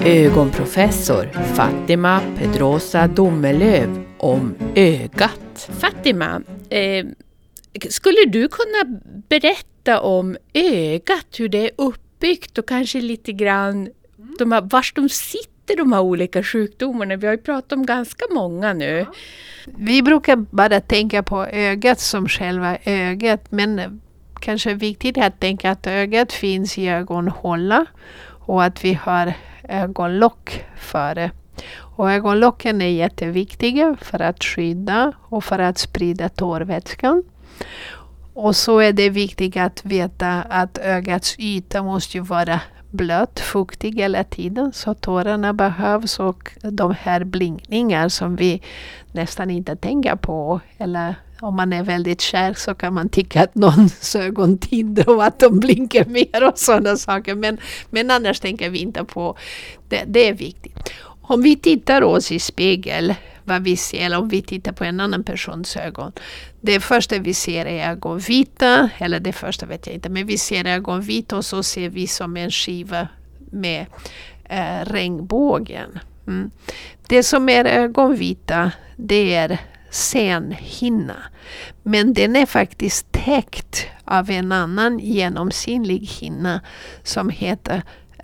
ögonprofessor Fatima Pedrosa Domelöv om ögat. Fatima, skulle du kunna berätta om ögat, hur det är uppbyggt och kanske lite grann vars de sitter, de här olika sjukdomarna? Vi har ju pratat om ganska många nu. Vi brukar bara tänka på ögat som själva ögat, men kanske är viktigt att tänka att ögat finns i ögonhåla och att vi har ögonlock före. Och ögonlocken är jätteviktiga för att skydda och för att sprida tårvätskan. Och så är det viktigt att veta att ögats yta måste ju vara blött, fuktig hela tiden, så tårarna behövs, och de här blinkningar som vi nästan inte tänker på, eller om man är väldigt kär så kan man tycka att någons ögon tindrar och att de blinkar mer och sådana saker, men annars tänker vi inte på det. Det är viktigt. Om vi tittar oss i spegel, vad vi ser, eller om vi tittar på en annan persons ögon, det första vi ser är ögonvita, eller det första vet jag inte, men vi ser ögonvita och så ser vi som en skiva med regnbågen. Det som är ögonvita, det är senhinna, men den är faktiskt täckt av en annan genomskinlig hinna som heter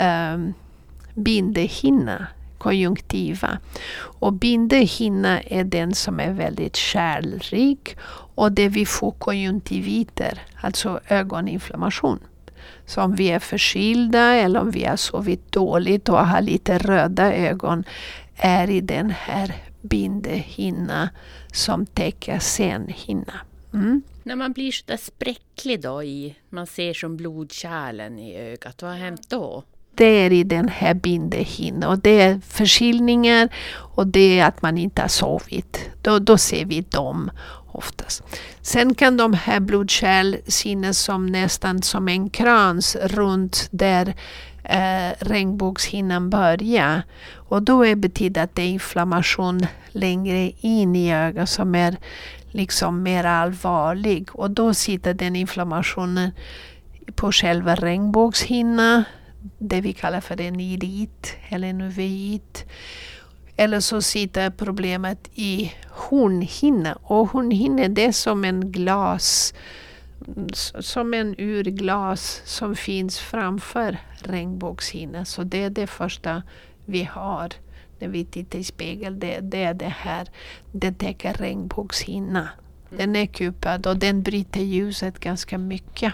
bindehinna, konjunktiva. Och bindehinna är den som är väldigt kärlrik, och det vi får konjunktiviter, alltså ögoninflammation. Så om vi är förkylda eller om vi har sovit dåligt och har lite röda ögon, är i den här bindehinna som täcker senhinna. När man blir så där spräcklig då, man ser som blodkärlen i ögat, vad har hänt då? Det är i den här bindehinnan, och det är förkylningar och det är att man inte har sovit. Då ser vi dem oftast. Sen kan de här blodkärl synas som nästan som en krans runt där regnbågshinnan börjar. Och då betyder att det är inflammation längre in i ögat som är liksom mer allvarlig. Och då sitter den inflammationen på själva regnbågshinnan, det vi kallar för en irit eller en uveit. Eller så sitter problemet i hornhinna. Och hornhinna, det är som en glas, som en urglas som finns framför regnbågshinna. Så det är det första vi har när vi tittar i spegel. Det är det här. Det täcker regnbågshinna. Den är kupad och den bryter ljuset ganska mycket.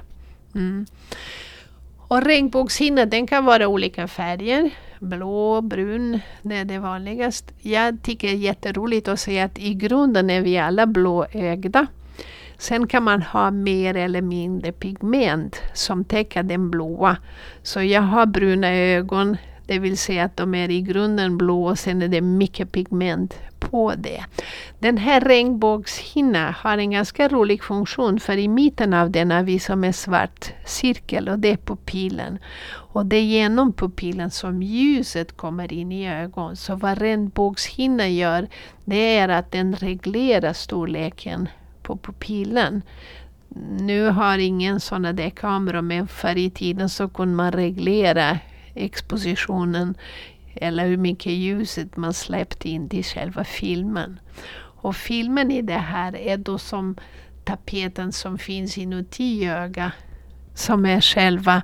Och regnbågshinna, den kan vara olika färger. Blå, brun, det är det vanligaste. Jag tycker det är jätteroligt att säga att i grunden är vi alla blåögda. Sen kan man ha mer eller mindre pigment som täcker den blåa. Så jag har bruna ögon, det vill säga att de är i grunden blå, och sen är det mycket pigment på det. Den här regnbågshinnan har en ganska rolig funktion, för i mitten av den har vi som en svart cirkel, och det är pupillen. Och det är genom pupillen som ljuset kommer in i ögon. Så vad regnbågshinnan gör, det är att den reglerar storleken på pupillen. Nu har ingen sådana där kameror, men förr i tiden så kunde man reglera expositionen eller hur mycket ljuset man släppte in i själva filmen. Och filmen i det här är då som tapeten som finns inuti ögat, som är själva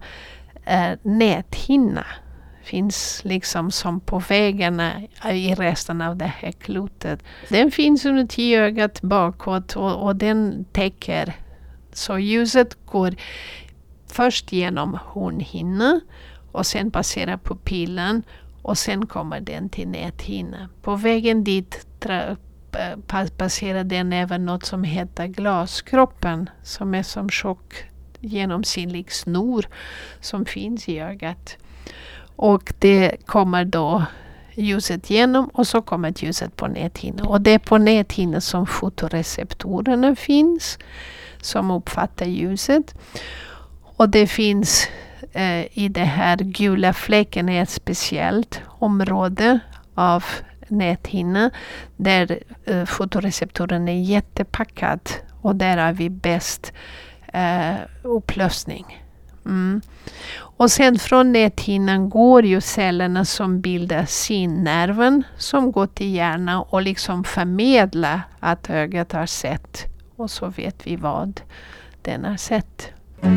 näthinna. Finns liksom som på vägarna i resten av det här klotet. Den finns inuti ögat bakåt, och den täcker. Så ljuset går först genom hornhinnan och sen passerar pupillen, och sen kommer den till näthinnan. På vägen dit passerar den även något som heter glaskroppen, som är som tjock genomskinlig snor som finns i ögat. Och det kommer då ljuset genom, och så kommer ljuset på näthinnan. Och det är på näthinnan som fotoreceptorerna finns, som uppfattar ljuset. Och det finns i det här gula fläcken ett speciellt område av näthinnan där fotoreceptorn är jättepackad, och där har vi bäst upplösning. Och sen från näthinnan går ju cellerna som bildar synnerven som går till hjärnan och liksom förmedlar att ögat har sett. Och så vet vi vad den har sett.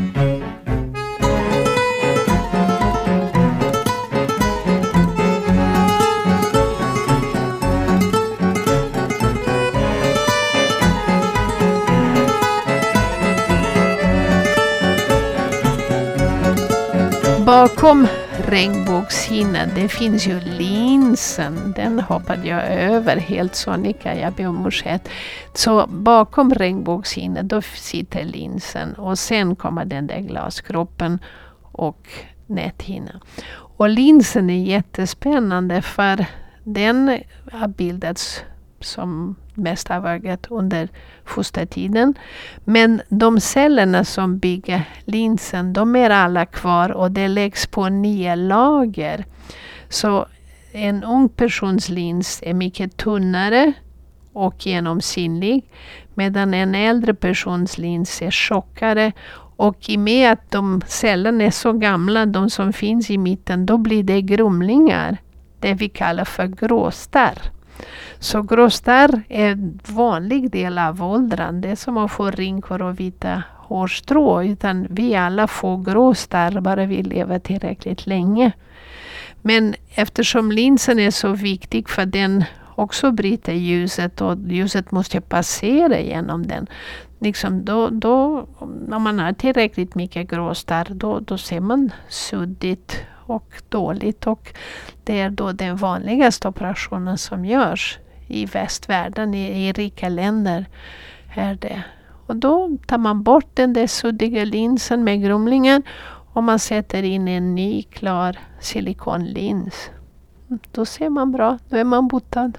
Bakom regnbågshinnan, det finns ju linsen. Den hoppade jag över helt, Sonika, jag ber om ursäkt. Så bakom regnbågshinnan då sitter linsen och sen kommer den där glaskroppen och näthinnan. Och linsen är jättespännande för den har bildats som mest av ögat under fostertiden. Men de cellerna som bygger linsen, de är alla kvar och det läggs på nya lager. Så en ung persons lins är mycket tunnare och genomskinlig, medan en äldre persons lins är tjockare. Och i och med att de cellerna är så gamla, de som finns i mitten, då blir det grumlingar. Det vi kallar för gråstarr. Så gråstarr är en vanlig del av åldran. Det är som att få rynkor och vita hårstrå. Utan vi alla får gråstarr bara vi lever tillräckligt länge. Men eftersom linsen är så viktig för den också bryter ljuset och ljuset måste passera genom den. Liksom då, om man har tillräckligt mycket gråstarr då ser man suddigt och dåligt. Och det är då den vanligaste operationen som görs i västvärlden, i rika länder är det. Och då tar man bort den där suddiga linsen med grumlingen och man sätter in en ny klar silikonlins. Då ser man bra, då är man botad.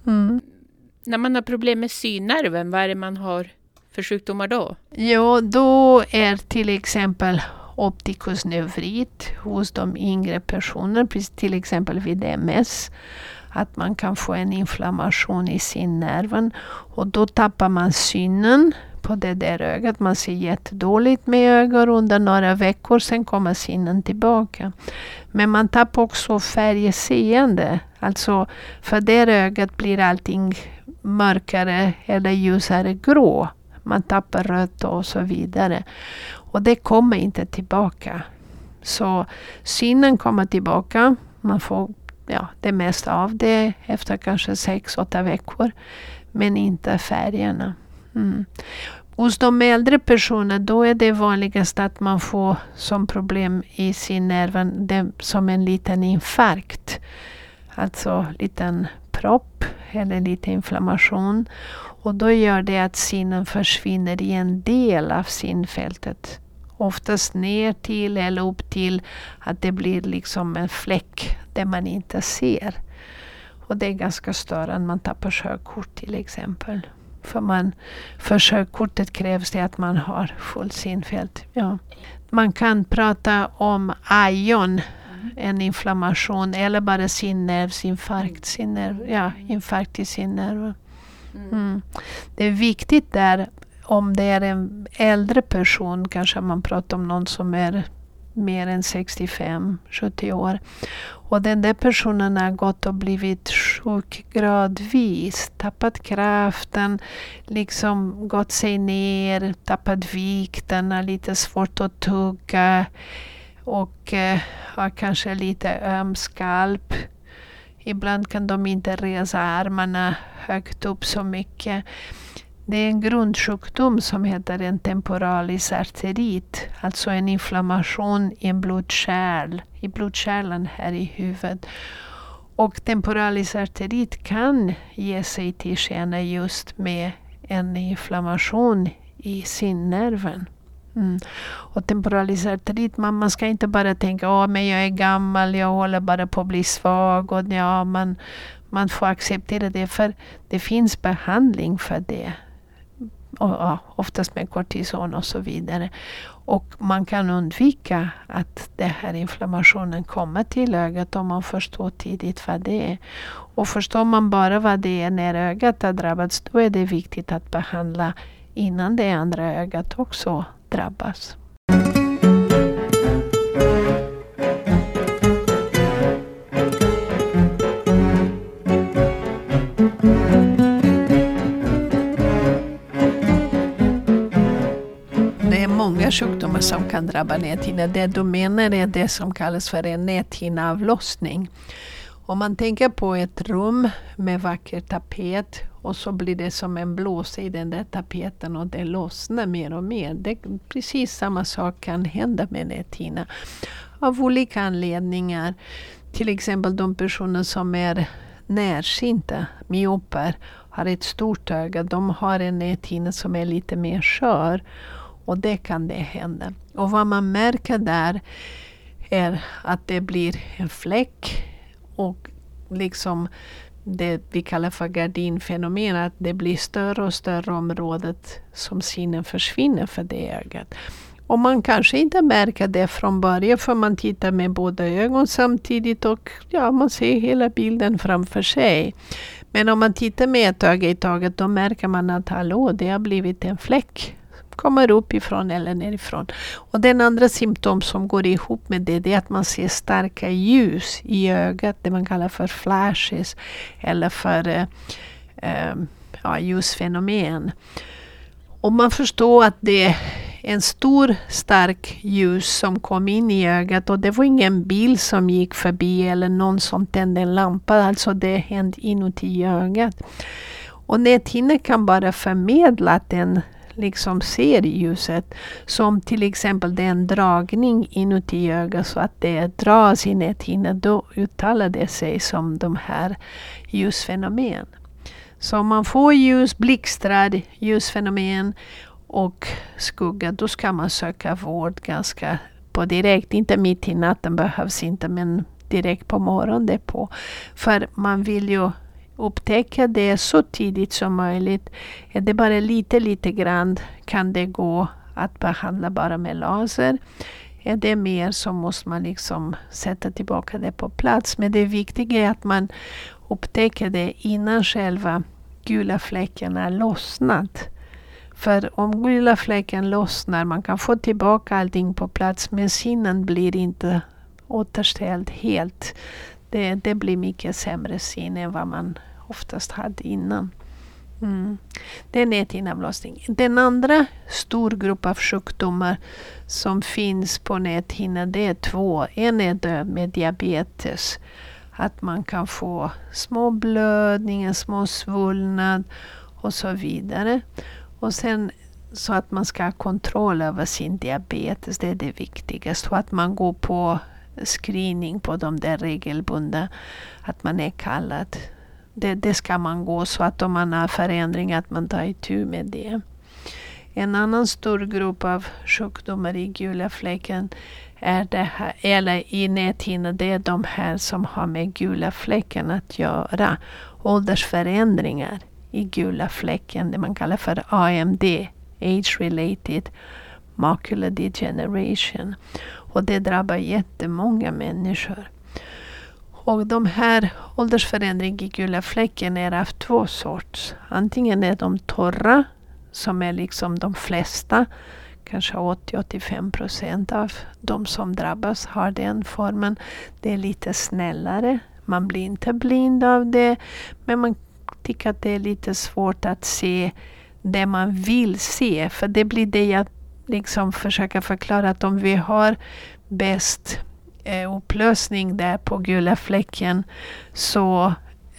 När man har problem med synnerven, vad är det man har för sjukdomar då? Ja, då är till exempel opticus nevrit hos de yngre personerna, till exempel vid MS. Att man kan få en inflammation i synnerven och då tappar man synen på det där ögat. Man ser jättedåligt med ögon under några veckor, sen kommer synen tillbaka. Men man tappar också färgseende. Alltså för det ögat blir allting mörkare eller ljusare grå. Man tappar rött och så vidare. Och det kommer inte tillbaka. Så synen kommer tillbaka. Man får det mesta av det efter kanske 6-8 veckor. Men inte färgerna. Hos de äldre personerna då är det vanligast att man får som problem i synnerven som en liten infarkt. Alltså liten propp eller lite inflammation. Och då gör det att synen försvinner i en del av synfältet. Oftast ner till eller upp till att det blir liksom en fläck där man inte ser. Och det är ganska störande. Man tappar körkort till exempel. För körkortet krävs det att man har full synfält. Ja. Man kan prata om ION, en inflammation, eller bara synnervsinfarkt. Infarkt i synnerven. Det är viktigt där, om det är en äldre person, kanske man pratar om någon som är mer än 65-70 år. Och den där personen har gått och blivit sjuk gradvis, tappat kraften, liksom gått sig ner, tappat vikten, har lite svårt att tugga och har kanske lite öm skalp. Ibland kan de inte resa armarna högt upp så mycket. Det är en grundsjukdom som heter en temporalis arterit, alltså en inflammation i en blodkärl, i blodkärlen här i huvudet. Och temporalis arterit kan ge sig till känna just med en inflammation i synnerven. Och temporalis arterit, man ska inte bara tänka men jag är gammal, jag håller bara på att bli svag och man får acceptera det, för det finns behandling för det. Oftast med kortison och så vidare. Och man kan undvika att den här inflammationen kommer till ögat om man förstår tidigt vad det är. Och förstår man bara vad det är när ögat har drabbats, då är det viktigt att behandla innan det andra ögat också drabbas. olika sjukdomar som kan drabba näthinnan. Det du menar är det som kallas för en näthinneavlossning. Om man tänker på ett rum med vacker tapet och så blir det som en blåsa i den där tapeten och det lossnar mer och mer. Det precis samma sak kan hända med näthinnan. Av olika anledningar. Till exempel de personer som är närsynta, myoper, har ett stort öga. De har en näthinna som är lite mer skör. Och det kan det hända. Och vad man märker där är att det blir en fläck. Och liksom det vi kallar för gardinfenomen, att det blir större och större området som synen försvinner för det ögat. Och man kanske inte märker det från början för man tittar med båda ögon samtidigt och man ser hela bilden framför sig. Men om man tittar med ett öga i taget då märker man att det har blivit en fläck. Kommer uppifrån eller nerifrån. Och den andra symptom som går ihop med det är att man ser starka ljus i ögat. Det man kallar för flashes eller för ljusfenomen. Och man förstår att det är en stor stark ljus som kom in i ögat och det var ingen bil som gick förbi eller någon som tände en lampa. Alltså det hände inuti ögat. Och näthinnan kan bara förmedla att den liksom ser ljuset. Som till exempel det är en dragning inuti ögat så att det dras i näthinnan. Då uttalar det sig som de här ljusfenomen. Så om man får ljus, blixtrar, ljusfenomen och skugga, då ska man söka vård ganska på direkt. Inte mitt i natten behövs inte, men direkt på morgonen det på. För man vill ju upptäcka det så tidigt som möjligt. Är det bara lite grann kan det gå att behandla bara med laser. Är det mer så måste man liksom sätta tillbaka det på plats. Men det viktiga är att man upptäcker det innan själva gula fläcken är lossnat. För om gula fläcken lossnar, man kan få tillbaka allting på plats men synen blir inte återställd helt. Det blir mycket sämre syn än vad man oftast hade innan. Det är näthinneavlossning. Den andra stor grupp av sjukdomar som finns på näthinnan, det är två. En är med diabetes. Att man kan få små blödningar, små svullnad och så vidare. Och sen så att man ska ha kontroll över sin diabetes, det är det viktigaste. Och att man går på screening på de där regelbundna, att man är kallad. Det ska man gå så att om man har förändring att man tar itu med det. En annan stor grupp av sjukdomar i gula fläcken är det här, eller i näthinnan, det är de här som har med gula fläcken att göra. Åldersförändringar i gula fläcken, det man kallar för AMD, Age-related Macular Degeneration. Och det drabbar jättemånga människor. Och de här åldersförändringarna i gula fläcken är av två sorts. Antingen är de torra, som är liksom de flesta, kanske 80-85% av de som drabbas har den formen. Det är lite snällare, man blir inte blind av det, men man tycker att det är lite svårt att se det man vill se. För det blir det jag liksom försöker förklara, att om vi har bäst upplösning där på gula fläcken, så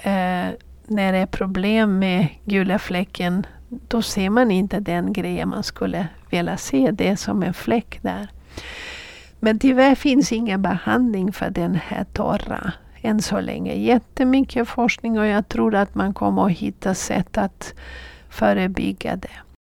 när det är problem med gula fläcken, då ser man inte den grejen man skulle vilja se. Det som en fläck där. Men tyvärr finns ingen behandling för den här torra än så länge. Jättemycket forskning och jag tror att man kommer att hitta sätt att förebygga det.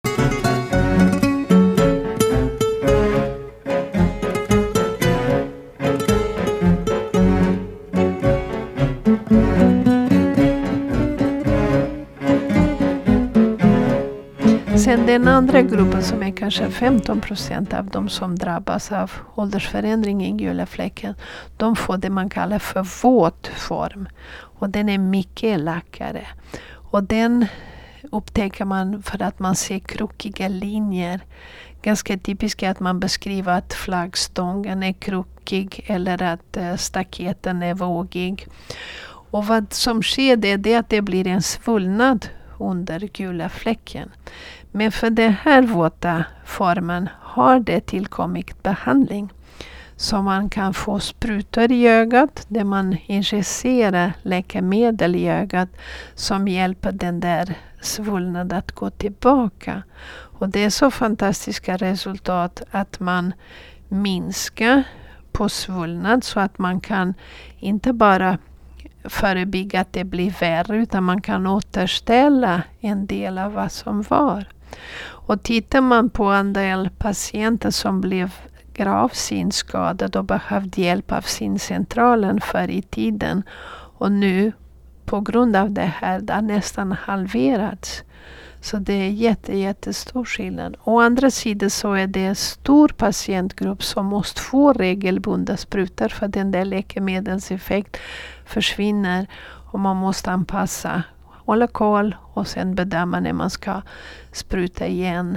Sen den andra gruppen som är kanske 15% av de som drabbas av åldersförändring i gula fläcken, de får det man kallar för våt form. Och den är mycket lackare. Och den upptäcker man för att man ser krokiga linjer. Ganska typiskt är att man beskriver att flaggstången är krokig eller att staketen är vågig. Och vad som sker det är att det blir en svullnad under gula fläcken. Men för den här våta formen har det tillkommit behandling. Så man kan få sprutor i ögat där man injicerar läkemedel i ögat som hjälper den där svullnaden att gå tillbaka. Och det är så fantastiska resultat att man minskar på svullnad så att man kan inte bara förebygga att det blir värre utan man kan återställa en del av vad som var. Och tittar man på en del patienter som blev gravt synskadade och behövde hjälp av syncentralen förr i tiden och nu på grund av det här det har nästan halverats. Så det är jättestor skillnad. Å andra sidan så är det en stor patientgrupp som måste få regelbundna sprutor för den där läkemedelseffekt försvinner och man måste anpassa, hålla koll och sen bedöma när man ska spruta igen.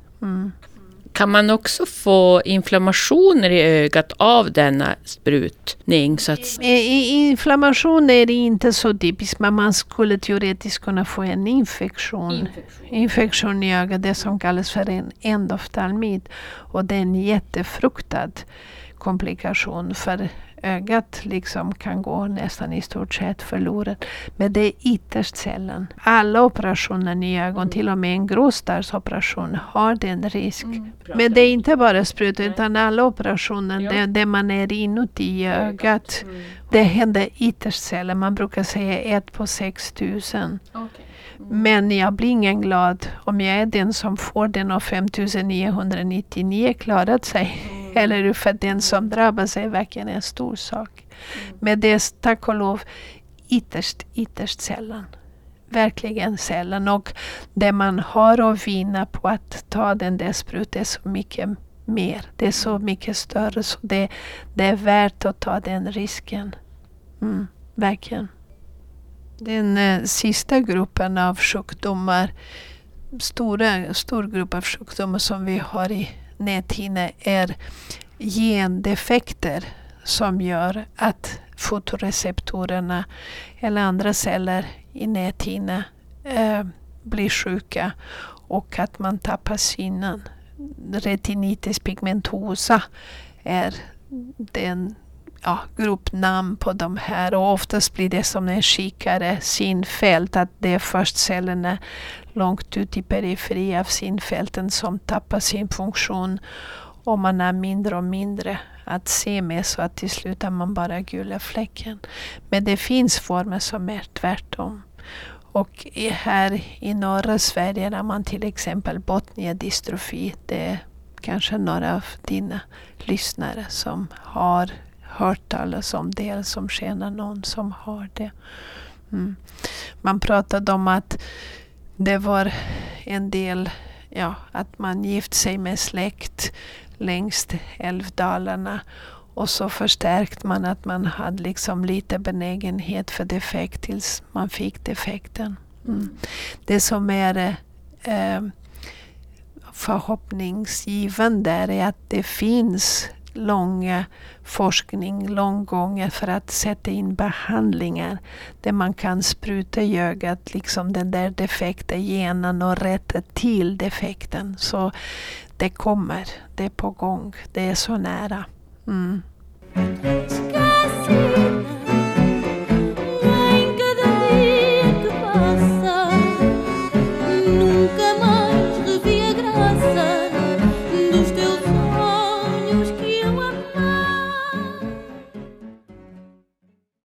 Kan man också få inflammationer i ögat av denna sprutning? Så att... Inflammation är inte så typiskt, men man skulle teoretiskt kunna få en infektion i ögat, det som kallas för en endoftalmit. Och det är en jättefruktad komplikation för ögat liksom kan gå nästan i stort sett förlorat. Men det är ytterst sällan. Alla operationer i ögon, till och med en gråstarrsoperation, har den risk. Men det är inte bara sprutor utan alla operationer där man är inuti ögat. Det händer ytterst sällan. Man brukar säga 1 på 6 000. Men jag blir ingen glad om jag är den som får den och 5 999 klarat sig. Eller för den som drabbar sig verkligen en stor sak. Men det är tack och lov ytterst sällan. Verkligen sällan. Och det man har att vinna på att ta den där sprutan är så mycket mer. Det är så mycket större så det är värt att ta den risken. Verkligen. Den sista gruppen av sjukdomar, stor grupp av sjukdomar som vi har i näthinnan är gendefekter som gör att fotoreceptorerna eller andra celler i näthinnan blir sjuka och att man tappar synen. Retinitis pigmentosa är den gruppnamn på de här och oftast blir det som en kikare synfält, att det är först cellerna långt ut i periferi av synfälten som tappar sin funktion och man har mindre och mindre att se med så att till slut har man bara gula fläcken. Men det finns former som är tvärtom. Och här i norra Sverige har man till exempel botniedystrofi. Det är kanske några av dina lyssnare som har hört talas om det eller som känner någon som har det. Man pratade om att det var en del, att man gift sig med släkt längs älvdalarna och så förstärkt man att man hade liksom lite benägenhet för defekt tills man fick defekten. Det som är förhoppningsgivande är att det finns långa forskning, långgångar för att sätta in behandlingar där man kan spruta i ögat liksom den där defekta genen och rätta till defekten. Så det kommer, det är på gång, det är så nära.